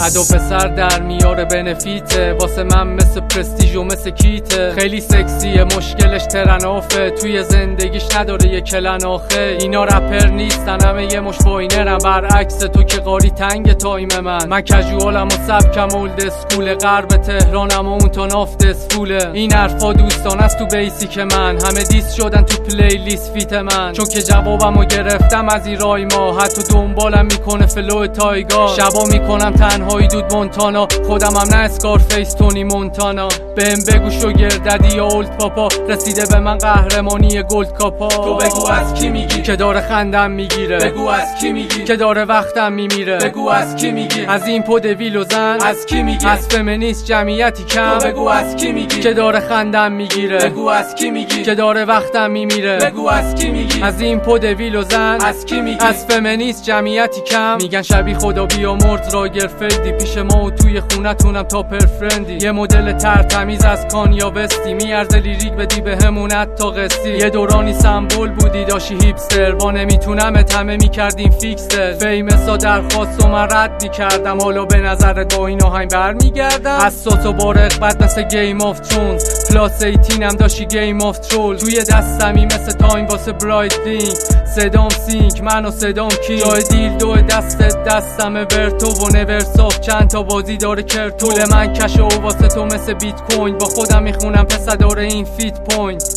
ادو پسر در میاره بنفیته، واسه من مثل پرستیژ و مثل کیته. خیلی سکسیه مشکلش ترنافه، توی زندگیش نداره یه کلن آخه. اینا رپر نیستن همه یه مش واینرن، برعکس تو که قاری تنگ تایم من کژوالم و سبکم اولد اسکول، غرب تهرانم و اون تا نافت اسفوله. این حرفا دوستان است تو بیسیک من، همه دیس شدن تو پلیلیست فیت من، چون که جوابمو گرفتم از این رایما. حتی دنبالم میکنه فلو تایگا، شبا میکنم تنهایی دود مونتانا، خودم هم نه اسکارفیس تونی مونتانا. بهم بگو شوگرددی یا اولد پاپا، رسیده به من قهرمانی گلد کاپا. تو بگو از کی میگی که داره خندم میگیره، بگو از کی میگی که داره وقتم میمیره، بگو از کی میگی از این پد ویل و زن، از کی میگی از فمینیست جمعیتی کم. تو بگو از کی میگی که داره خندم میگیره، بگو از کی میگی که داره وقتم میمیره، بگو از کی میگی از این پد ویل و زن، از کی میگی از فمینیست جمعیتی کم. میگن شبیه خدا بیامرز راگرفلدی، پیش ما و توی خونتونم تا پرفرندی. یه مدل ترتمیز از کانیا وستی، میارزه لیریک بدی به همونت تا قصی. یه دورانی سمبل بودی داشی هیپستر، با نمیتونم همه میکردیم فیکستر. فیمسا درخواست و من رد میکردم، حالا به نظر با این آهنگ برمیگردم. حساس و با رغبت مثل گیم آف ترونز، پلاس 18 هم داشتی گیم آف ترول. توی دستمی مثل تایم واسه برایتلینگ، صدام سینک من و صدام کی. جای دیل دو دستم ورتو و نورساف، چند تا بازی داره کرتول. من کشو واسه تو مثل بیت کوین، با خودم میخونم پس داره این فیت پوینت.